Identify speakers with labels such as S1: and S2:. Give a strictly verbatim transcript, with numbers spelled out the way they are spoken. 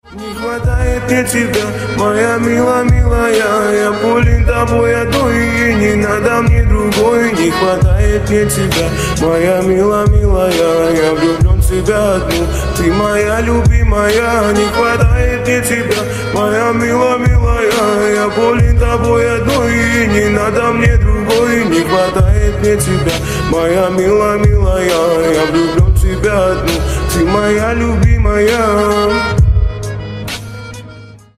S1: Не хватает мне тебя, моя мила, милая. Я болен тобой одной, и не надо мне другой. Не хватает мне тебя, моя мила, милая. Я влюблен в тебя одну, ты моя любимая. Не хватает мне тебя, моя мила, милая. Я болен тобой одной, и не надо мне другой. Не хватает мне тебя, моя мила, милая. Я влюблен в тебя одну, ты моя любимая.